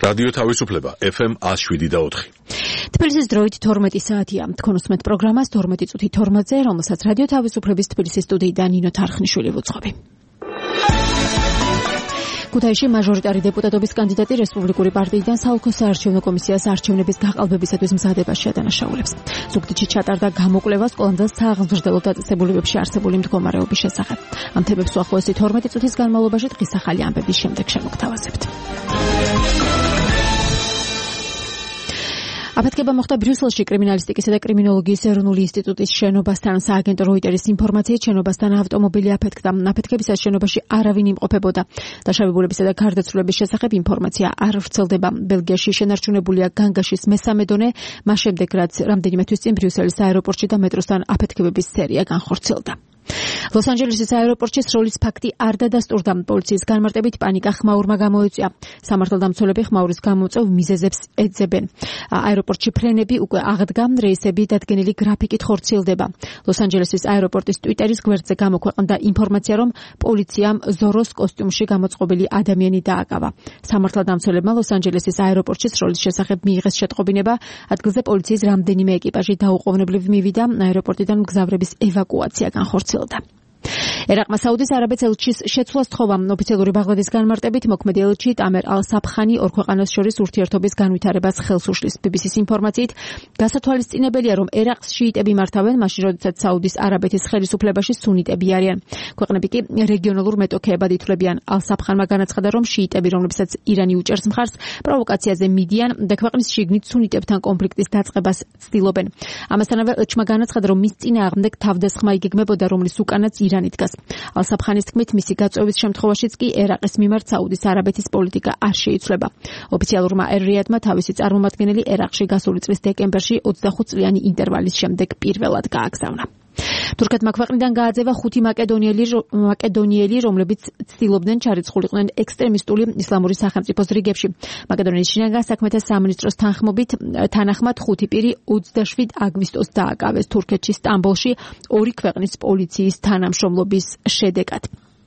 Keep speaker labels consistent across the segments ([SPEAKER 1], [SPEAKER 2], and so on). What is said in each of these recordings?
[SPEAKER 1] რადიო თავისუფლება FM 107.4.
[SPEAKER 2] თბილისის დროით 12 საათია. თქვენ უსმენთ პროგრამას 12 წუთი 12-ზე, რომელსაც რადიო თავისუფლების თბილისის სტუდიიდან ნინო თარხნიშვილი ვუძღვები. ქუთაისში მაჟორიტარი დეპუტატობის კანდიდატი რესპუბლიკური პარტიიდან საოლქო საარჩევნო კომისიას არჩევნების გაყალბებისათვის მზადებას შეადანაშაულებს. ზუგდიდში ჩატარდა გამოკვლევა სკოლამდელ სააღმზრდელო დაწესებულებებში არსებული მდგომარეობის შესახებ. ამ თემებს უახლოესი 12 წუთის განმავლობაში დღის ახალი ამბების შემდეგ შემოგთავაზებთ. აფეთქება მოხდა ბრიუსელში კრიმინალისტიკისა და კრიმინოლოგიის ეროვნული ინსტიტუტის შენობასთან. სააგენტო როიტერის ინფორმაციით შენობასთან ავტომობილი აფეთქდა. აფეთქებისას შენობაში არავინ იმყოფებოდა. დაშავებულებისა და გარდაცვლილების შესახებ ინფორმაცია არ ვრცელდება. ბელგიაში შენარჩუნებულია განგაშის მესამე დონე, მას შემდეგ რაც რამდენიმე თვის წინ ბრიუსელის აეროპორტში და მეტროსთან აფეთქებების სერია განხორციელდა. ლოს-ანჯელესის აეროპორტში სროლის ფაქტი არ დადასტურდა. პოლიციის განმარტებით პანიკა ხმაურმა გამოიწვია. სამართალდამცველები ხმაურის გამოწვევ მიზეზებს ეძებენ. აეროპორტში ფრენები უკვე აღდგა, რეისები დადგენილი გრაფიკით ხორციელდება. ლოს-ანჯელესის აეროპორტის ტვიტერის გვერდზე გამოქვეყნდა ინფორმაცია, რომ პოლიციამ ზოროს კოსტიუმში გამოწყობილი ადამიანი დააკავა. სამართალდამცველებმა ლოს-ანჯელესის აეროპორტში სროლის შესახებ მიიღეს შეტყობინება. ადგილზე პოლიციის რამდენიმე ეკიპაჟი დაუყოვნებლივ მივიდა. აეროპორტიდან მგზავრების ევაკუაცია განხორციელდა. ერაყმა საუდის არაბეთს ელჩის შეცვლას თხოვა. ოფიციალური ბაღდადის განმარტებით მოქმედი ელჩი ტამერ ალ-საფხანი ორ ქვეყანას შორის ურთიერთობის განვითარებას ხელს უშლის. BBC-ის ინფორმაციით გასათვალისწინებელია, რომ ერაყს შიიტები მართავენ, მაშინ როდესაც საუდის არაბეთის ხელისუფლებაში სუნიტები არიან. ქვეყნები კი რეგიონალურ მეტოქეებად ითვლებიან. ალ-საფხანმა განაცხადა, რომ შიიტები, რომლებსაც ირანი უჭერს მხარს, პროვოკაციაზე მიდიან და ქვეყნის შიგნით სუნიტებთან კონფლიქტის დაწყებას ცდილობენ. ამასთანავე ელჩმა განაცხადა, რომ მის წინააღმდეგ თავდასხმა იგეგმებოდა, რომლის უკანაც ირანი დგას. ალ-საფხანის თქმით, მისი გაწვევის შემთხვევაშიც კი ერაყის მიმართ საუდის არაბეთის პოლიტიკა არ შეიცვლება. ოფიციალურმა ერ-რიადმა თავისი წარმომადგენელი ერაყში გასული წლის დეკემბერში 25 წლიანი ინტერვალის შემდეგ პირველად გააგზავნა. თურქეთმა ქვეყნიდან გააძევა 5 მაკედონიელი, რომლებიც ცდილობდნენ ჩარიცხულიყვნენ ექსტრემისტული ისლამური სახელმწიფოს რიგებში. მაკედონიის შინაგან საქმეთა სამინისტროს თანახმად 5 პირი 27 აგვისტოს დააკავეს თურქეთში სტამბოლში ორი ქვეყნის პოლიციის თანამშრომლობის შედეგად.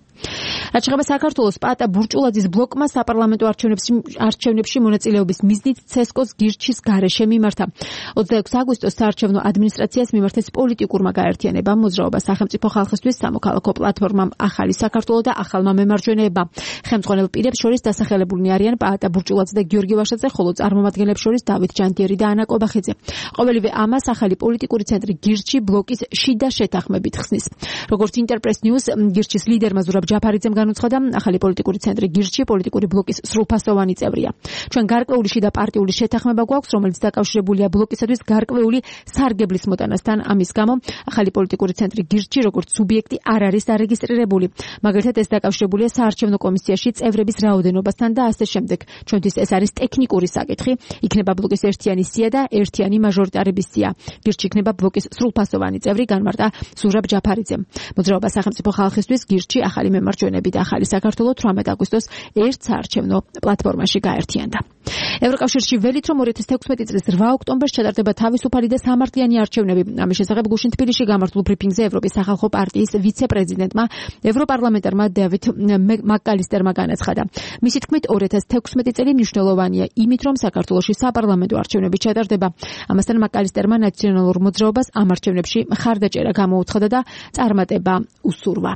[SPEAKER 2] რაც შეეხება საქართველოს, პაატა ბურჭულაძის ბლოკმა საპარლამენტო არჩევნებში მონაწილეობის მიზნით ცესკოს გირჩის გარეშე მიმართა. 26 აგვისტოს საარჩევნო ადმინისტრაციას მიმართეს პოლიტიკურმა გაერთიანებამ მოძრაობა სახელმწიფო ხალხისთვის, სამოქალაქო პლატფორმამ ახალი საქართველო და ახალმა მემარჯვენეებმა. ხელმძღვანელ პირებს შორის დასახელებულნი არიან პაატა ბურჭულაძე და გიორგი ვაშაძე, ხოლო წარმომადგენლებს შორის დავით ჯანდიერი და ანა კობახიძე. ყოველივე ამას ახალი პოლიტიკური ცენტრი გირჩი ბლოკის შიდა შეთანხმებით ხსნის. როგორც ინტერპრეს ნიუს გირჩის ლიდერმა ზურაბ ჯაფარიძემ განუცხადა, ახალი პოლიტიკური ცენტრი გირჩი პოლიტიკური ბლოკის სრულფასოვანი წევრია. ჩვენ გარკვეული შიდა პარტიული შეთანხმება გვაქვს, რომელიც დაკავშირებულია ბლოკისათვის გარკვეული სარგებლის მოტანასთან. ამის გამო ახალი პოლიტიკური ცენტრი გირჩი როგორც სუბიექტი არ არის დარეგისტრირებული. მაგალითად, ეს დაკავშირებულია საარჩევნო კომისიაში წევრების რაოდენობასთან და ასე შემდეგ. ჩვენთვის ეს არის ტექნიკური საკითხი. იქნება ბლოკის ერთიანი სია და ერთიანი მაჟორიტარების სია. გირჩი იქნება ბლოკის სრულფასოვანი წევრი, განმარტა ზურაბ ჯაფარიძემ. მოძრაობა სახელმწიფო ხალხისთვის გირჩი ახალი მემარჯვენეები და ახალი საქართველო 18 აგვისტოს ერთ საარჩევნო პლატფორმაში გაერთიანდა. ევროკავშირში ველით, რომ 2016 წლის 8 ოქტომბერს ჩატარდება თავისუფალი და სამართლიანი არჩევნები. ამის შესახებ გუშინ თბილისში გამართულ ბრიფინგზე ევროპის სახალხო პარტიის ვიცე-პრეზიდენტმა, ევროპარლამენტარმა დევიდ მაკალისტერმა განაცხადა. მისი თქმით, 2016 წელი მნიშვნელოვანია იმით, რომ საქართველოში საპარლამენტო არჩევნები ჩატარდება. ამასთან მაკალისტერმა ნაციონალურ მოძრაობას ამ არჩევნებში მხარდაჭერა გამოუცხადა და წარმატება უსურვა.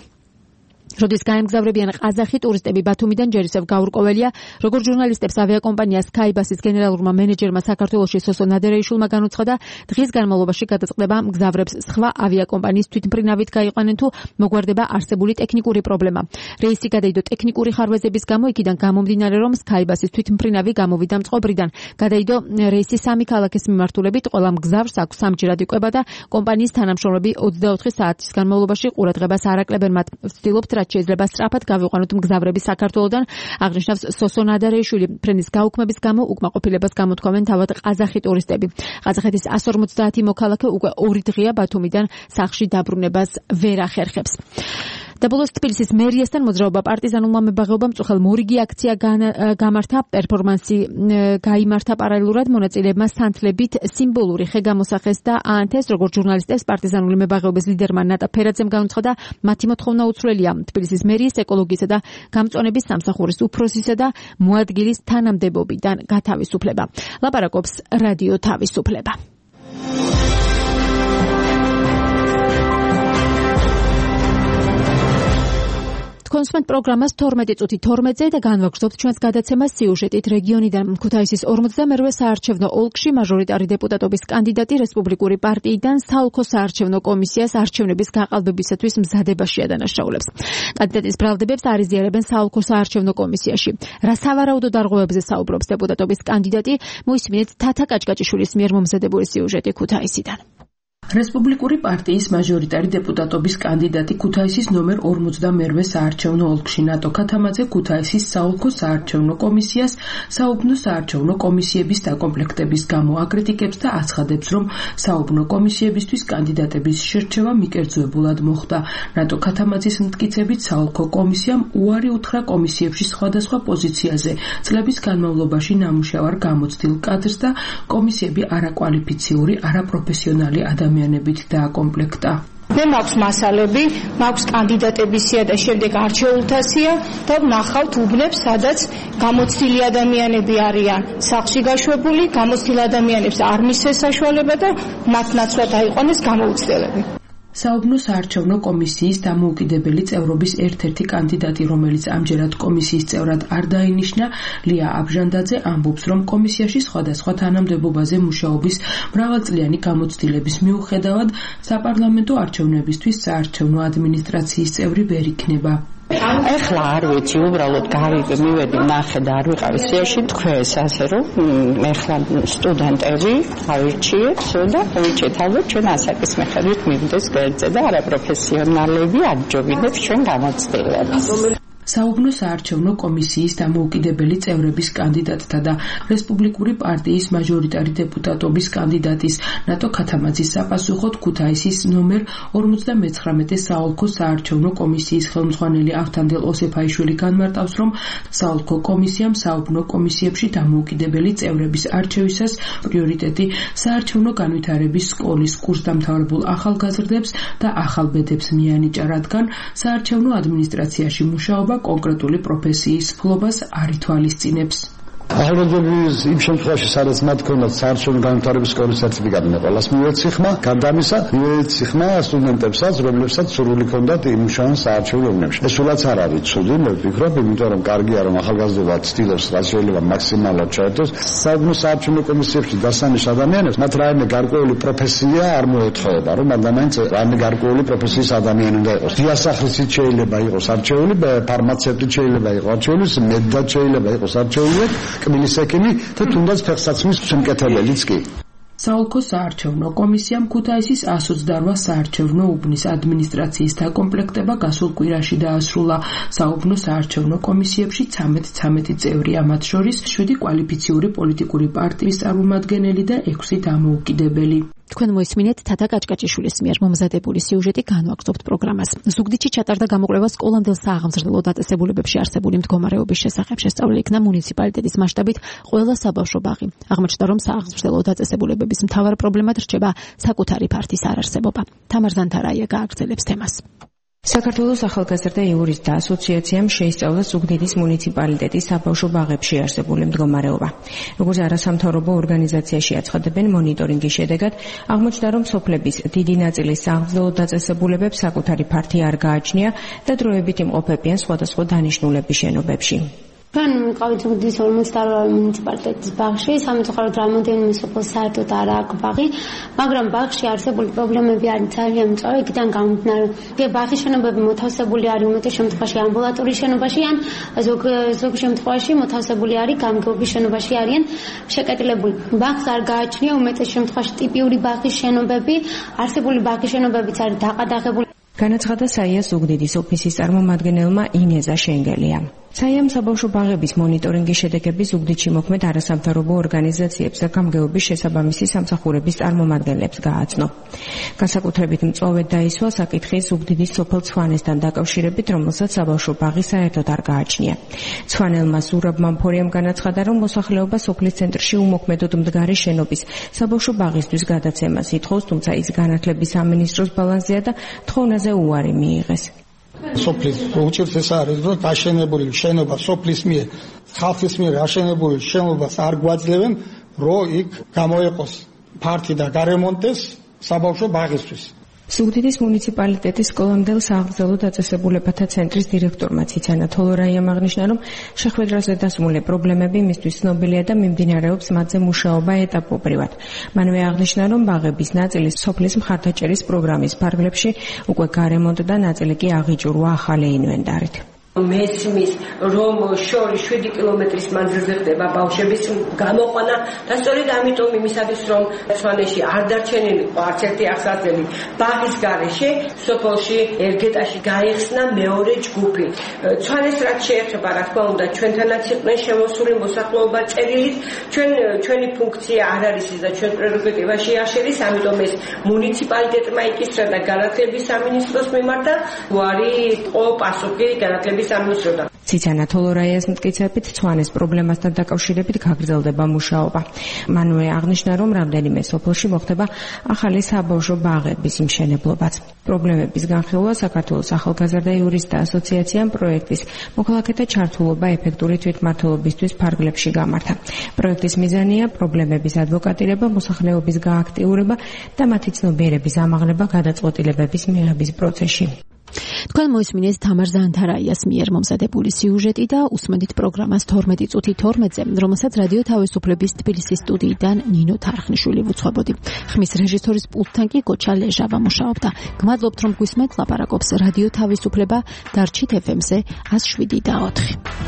[SPEAKER 2] როდის გაემგზავრებიან ყაზახი ტურისტები ბათუმიდან, ჯერისევ გაურკვეველია, როგორც ჟურნალისტებს ავიაკომპანია Skybus-ის გენერალურმა მენეჯერმა საქართველოში სოსო ნადერეიშვილმა განუცხადა, დღის განმავლობაში გადაწყდება მგზავრებს სხვა ავიაკომპანიის თვითმფრინავით გაიყვანენ თუ მოგვარდება არსებული ტექნიკური პრობლემა. რეისი გადაიდო ტექნიკური ხარვეზების გამო, იქიდან გამომდინარე, რომ Skybus-ის თვითმფრინავი გამოვიდა მწყობრიდან. გადაიდო რეისი 3 ქალაქის მიმართულებით, ყველა მგზავრს აქვს სამჯერად იკვება და კომპანიის თანამშრომლები 24 საათის განმავლობაში ყურადღებას არ აკლებენ მათ. ვცდილობთ რაც შეიძლება სწრაფად გავიყვანოთ მგზავრები საქართველოდან, აღნიშნავს სოსო ნადარეიშვილი. ფრენის გაუქმების გამო უკმაყოფილებას გამოთქვამენ თავად ყაზახი ტურისტები. ყაზახეთის 150 მოქალაქე უკვე 2 დღეა ბათუმიდან სახლში დაბრუნებას ვერ ახერხებს. და ბოლოს თბილისის მერიასთან მოძრაობა პარტიზანულმა მებაღეობამ მწუხელ მორიგი აქცია გამართა, პერფორმანსი გაიმართა პარალელურად მონაწილეებმა სანთლებით სიმბოლური ხე გამოსახეს და აანთეს, როგორც ჟურნალისტებს პარტიზანული მებაღეობის ლიდერმა ნატა ფერაძემ განუცხადა, მათი მოთხოვნა უცვლელია თბილისის მერიის ეკოლოგიისა და გამწვანების სამსახურის უფროსისა და მოადგილის თანამდებობიდან გათავისუფლება. ლაპარაკობს რადიო თავისუფლება. კონსუმენტ პროგრამას 12 წუთი 12-ზე და განვაგრძობთ ჩვენს გადაცემას სიუჟეტით რეგიონიდან. ქუთაისის 42 საარჩევნო ოლქში მაჟორიტარი დეპუტატობის კანდიდატი რესპუბლიკური პარტიიდან საოლქო საარჩევნო კომისიას არჩევნების გაყალბებისათვის მზადებაშია დანაშაულებს. კანდიდატის ბრალდებებს არიზიარებენ საოლქო საარჩევნო კომისიაში. რა სავარაუდო დარღვევებზე საუბრობს დეპუტატობის კანდიდატი, მოისმინეთ თათა კაჭკაჭიშვილის მიერ მომზადებული სიუჟეტი ქუთაისიდან. რესპუბლიკური პარტიის მაჟორიტარი დეპუტატობის კანდიდატი ქუთაისის ნომერ 42 საარჩევნო ოლქში ნატო ქათამაძე ქუთაისის საოლქო საარჩევნო კომისიას საუბნო საარჩევნო კომისიების დაკომპლექტების გამო აკრიტიკებს და აცხადებს, რომ საუბნო კომისიებისთვის კანდიდატების შერჩევა მიკერძოებულად მოხდა. ნატო ქათამაძის მტკიცებით საოლქო კომისიამ უარი უთხრა კომისიებში სხვადასხვა პოზიციაზე წლების განმავლობაში ნამუშევარ გამოცდილ კადრს და კომისიები არაკვალიფიციური, არაპროფესიონალი ადამიანებით დააკომპლექტა.
[SPEAKER 3] მე მაქვს მასალები, მაქვს კანდიდატების სია და შემდეგ არჩეულთა სია და ვნახავთ უბნებს, სადაც გამოცდილი ადამიანები არიან სახლში გაშვებული, გამოცდილ ადამიანებს არ მისცეს საშუალება და მათ ნაცვლად აიყვანეს გამოუცდელები.
[SPEAKER 2] საუბნო საარჩევნო კომისიის დამოუკიდებელი წევრობის ერთ-ერთი კანდიდატი, რომელიც ამჯერად კომისიის წევრად არ დაინიშნა, ლია აბჟანდაძე ამბობს, რომ კომისიაში სხვადასხვა თანამდებობაზე მუშაობის მრავალწლიანი გამოცდილების მიუხედავად საპარლამენტო არჩევნებისთვის საარჩევნო ადმინისტრაციის წევრი ვერ იქნება.
[SPEAKER 4] ეხლა არ ვიცი, უბრალოდ მივედი ნახე და არ ვიყავი სიაში, თქვენს ასე რომ ეხლა სტუდენტები ავირჩიეთ და ავირჩიეთ ალბათ ჩვენ ასაკის მიხედვით მივიდეს გვერდზე და არაპროფესიონალები აჯობინებს ჩვენ გამოცდილებას.
[SPEAKER 2] საუბნო საარჩევნო კომისიის დამოუკიდებელი წევრების კანდიდატთა და რესპუბლიკური პარტიის მაჟორიტარი დეპუტატობის კანდიდატის ნატო ქათამაძის საპასუხოდ ქუთაისის ნომერ 59 საოლქო საარჩევნო კომისიის ხელმძღვანელი ავთანდილ ოსეფაიშვილი განმარტავს, რომ საოლქო კომისიამ საუბნო კომისიებში დამოუკიდებელი წევრების არჩევისას პრიორიტეტი საარჩევნო განვითარების სკოლის კურსდამთავრებულ ახალგაზრდებს და ახალბედებს მიანიჭა, რადგან საარჩევნო ადმინისტრაციაში მუშაობა კონკრეტული პროფესიის ფლობას არ ითვალისწინებს.
[SPEAKER 5] ახალგაზრდები იმ შემთხვევაში, სადაც მათ ქონდათ საარჩევნო განვითარების სკოლის სერტიფიკატი, ყველას მივეცი ხმა, გარდა ამისა მივეცი ხმა სტუდენტებსაც, რომლებსაც სურვილი ჰქონდათ იმუშაონ საარჩევნო უბნებში. ეს სულაც არ არის ცუდი, მე ვფიქრობ, იმიტომ რომ კარგია, რომ ახალგაზრდობა ცდილობს რა შეიძლება მაქსიმალურად ჩაერთოს საუბნო საარჩევნო კომისიებში დასანიშ ადამიანებს, მათ რაიმე გარკვეული პროფესია არ მოეთხოვება, რომ ადამიანს რაიმე გარკვეული პროფესიის ადამიანი უნდა იყოს. დიასახლისით შეიძლება იყოს არჩეული, ფარმაცევტი შეიძლება იყოს არჩეული, მედდად შეიძლება იყოს არჩეული, კბილის ექიმი და თუნდაც ფეხსაცმლის შემკეთებელიც კი.
[SPEAKER 2] საოლქო საარჩევნო კომისიამ ქუთაისის 128 საარჩევნო უბნის ადმინისტრაციის დაკომპლექტება გასულ კვირაში დაასრულა. საუბნო საარჩევნო კომისიებში 13 წევრია, მათ შორის 7 კვალიფიციური პოლიტიკური პარტიის წარმომადგენელი და 6 დამოუკიდებელი. თქვენ მოისმინეთ თათა კაჭკაჭიშვილის მიერ მომზადებული სიუჟეტი, განვაგრძობთ პროგრამას. ზუგდიდში ჩატარდა გამოკვლევა სკოლამდელ სააღმზრდელო დაწესებულებებში არსებული მდგომარეობის შესახებ. შესწავლილი იქნა მუნიციპალიტეტის მასშტაბით ყველა საბავშვო ბაღი. აღმოჩნდა, რომ სააღმზრდელო დაწესებულებების მთავარ პრობლემად რჩება საკუთარი ფართის არარსებობა. თამარ ზანთარაია გააგრძელებს თემას.
[SPEAKER 6] საქართველოს ახალგაზრდა იურისტთა ასოციაციამ შეისწავლა ზუგდიდის მუნიციპალიტეტის საბავშვო ბაღებში არსებული მდგომარეობა. როგორც არასამთავრობო ორგანიზაციაში აცხადებენ, მონიტორინგის შედეგად აღმოჩნდა, რომ სოფლების დიდი ნაწილი სააღმზრდელო დაწესებულებებს საკუთარი ფართი არ გააჩნია და დროებით იმყოფებიან სხვადასხვა დანიშნულების შენობებში.
[SPEAKER 7] ჩვენ ვიყავით ზუგდიდის 48 მუნიციპალიტეტის ბაღში, სამწუხაროდ რამოდენიმე სოფელს საერთოდ არ აქვს ბაღი, მაგრამ ბაღში არსებული პრობლემები არის ძალიან მწვავე, იქიდან გამომდინარე, ბაღის შენობები მოთავსებული არის უმეტეს შემთხვევაში ამბულატორიის შენობაში, ან ზოგ შემთხვევაში მოთავსებული არის გამგეობის შენობაში, არიან შეკეტილებული. ბაღს არ გააჩნია უმეტეს შემთხვევაში ტიპიური ბაღის შენობები, არსებული ბაღის შენობებიც არის დაყადაღებული.
[SPEAKER 6] განაცხადა საიას ზუგდიდის ოფისის წარმომადგენელმა ინეზა შენგელია. საიამ საბავშვო ბაღების მონიტორინგის შედეგები ზუგდიდში მოქმედ არასამთავრობო ორგანიზაციებს და გამგეობის შესაბამისი სამსახურების წარმომადგენლებს გააცნო. განსაკუთრებით მწვავედ დაისვა საკითხი ზუგდიდის სოფელ ცვანესთან დაკავშირებით, რომელსაც საბავშვო ბაღი საერთოდ არ გააჩნია. ცვანელმა ზურაბ მამფორიამ განაცხადა, რომ მოსახლეობა სოფლის ცენტრში უმოქმედოდ მდგარი შენობის საბავშვო ბაღისთვის გადაცემას ითხოვს, თუმცა ის განათლების სამინისტროს ბალანსზეა და თხოვნაზე უარი მიიღეს.
[SPEAKER 8] სოფლის უჭირს ეს არის, რომ დაშენებული შენობა სოფლის მიერ, ხალხის მიერ აშენებული შენობას არ გვაძლევენ, რომ იქ გამოეყოს ფართი და გარემონტეს საბავშვო ბაღისთვის.
[SPEAKER 6] ზუგდიდის მუნიციპალიტეტის სკოლამდელ სააღრძალო დაწესებულებათა ცენტრის დირექტორმა ციცანა თოლორაიამ აღნიშნა, რომ შეხვედრაზე დასმული პრობლემები მისთვის ცნობილია და მიმდინარეობს მათზე მუშაობა ეტაპობრივად. მანვე აღნიშნა, რომ ბაღების ნაწილი სოფლის მხარდაჭერის პროგრამის ფარგლებში უკვე გარემონტდა და ნაწილი კი აღიჭურვა ახალი ინვენტარით.
[SPEAKER 9] მესმის რომ შორი 7 კილომეტრის მანძილზე ხდება ბავშვების გამოყვანა და სწორედ ამიტომ იმისათვის რომ ცვანეში არ დარჩენილი არც ერთი აღსაძელი ბაღის გარეშე სოფელში ერგეტაში გაიხსნა მეორე ჯგუფი. ცვანეს რაც შეეხება რა თქმა უნდა ჩვენთანაც იყვნენ შემოსული მოსახლეობა წერილით, ჩვენი ფუნქცია არ არის ის და ჩვენ პრეროგატივა შეაშერის, ამიტომ ეს მუნიციპალიტეტმა იკისრა და განათლების სამინისტროს მიმართ და უარი იყო პასუხი განათლების
[SPEAKER 6] ციცანა თოლორაიას მტკიცებით ცვანეს პრობლემასთან დაკავშირებით გაგრძელდება მუშაობა. მანვე აღნიშნა, რომ რამდენიმე სოფელში მოხდება ახალი საბავშვო ბაღების მშენებლობაც. პრობლემების განხილვა საქართველოს ახალგაზრდა იურისტთა ასოციაციამ პროექტის მოქალაქეთა ჩართულობა ეფექტური თვითმმართველობისთვის ფარგლებში გამართა. პროექტის მიზანია პრობლემების ადვოკატირება, მოსახლეობის გააქტიურება და მათი ცნობიერების ამაღლება გადაწყვეტილებების მიღების პროცესში.
[SPEAKER 2] თქვენ მოისმინეთ თამარ ზანთარაიას მიერ მომზადებული სიუჟეტი და უსმენთ პროგრამას 12 წუთი 12-ზე, რომელსაც რადიო თავისუფლების თბილისის სტუდიიდან ნინო თარხნიშვილი ვუძღვებოდი. ხმის რეჟისორის პულტთან კი გოჩა ლეჟავა მუშაობდა. გმადლობთ რომ გვისმენთ, ლაპარაკობს რადიო თავისუფლება, დარჩით FM-ზე 107.4.